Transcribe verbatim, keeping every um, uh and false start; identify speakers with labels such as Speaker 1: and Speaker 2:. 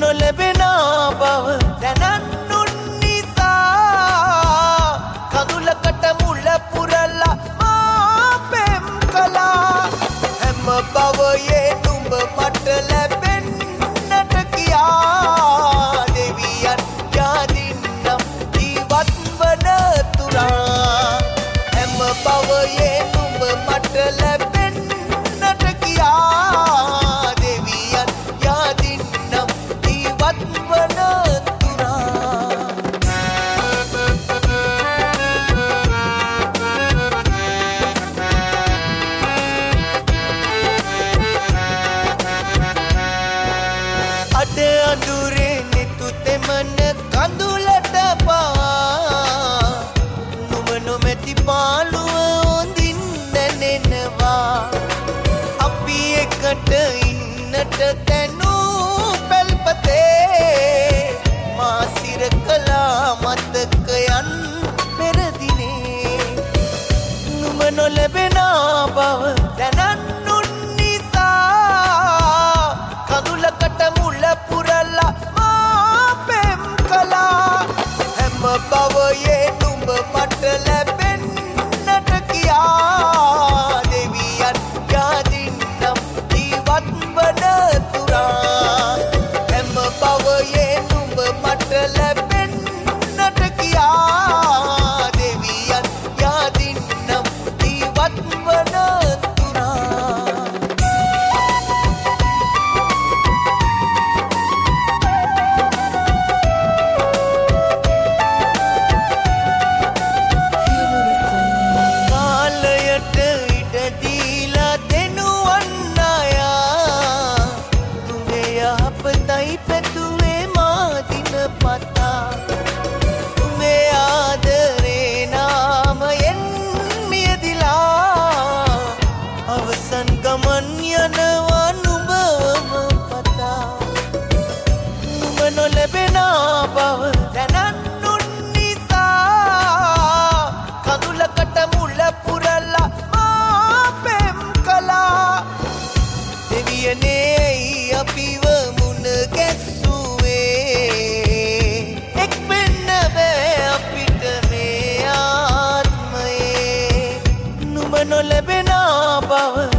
Speaker 1: නොලැබෙන බව දැනන්නුන් නිසා කඳුලකට මුල පුරලා මා පෙම් කළා හැම බවයේ නුඹ මට ලැබෙන්නට කියා දෙවියන් යාදින්නම් ජීවත් වන තුරා හැම බවයේ නුඹ මට ලැබෙන්නට කියා දෙවියන් යාදින්නම් ජීවත් වන අද අඳුරේ නිතු තෙමන කඳුලට පවා නුඹ නොමැති පාළුව හොඳින් දැනෙනවා අපි එකට ඉන්නට තැනූ පැල්පතේ මා සිර කළා මතකයන් පෙරදිනේ නුඹ නොලැබෙන බව දැනන්නුන් නිසා කඳුලකට මුල පුරලා මා පෙම් කළා හැම බවයේ නුඹ මට ලැබෙන්නට කියා දෙවියන් යාදින්නම් ජීවත් වන තුරා හැම බවයේ නුඹ මට ලැබෙන්නට කියා දෙවියන් යාදින්නම් ජීවත් වන පැතුවේ මාදින පතා තුමේ ආදරේ නාමයෙන් මියදිලා අවසන් ගමන් යනවා නුඹවම පතා නුඹ නොලැබෙන බව දැනන්නුන් නිසා කඳුලකට මුල පුරලා මා පෙම් කළා දෙවියනේ අපිව ගැස්සුවේ එක් වෙන්න බෑ අපිට මේ ආත්මයේ නුඹ නොලැබෙන බව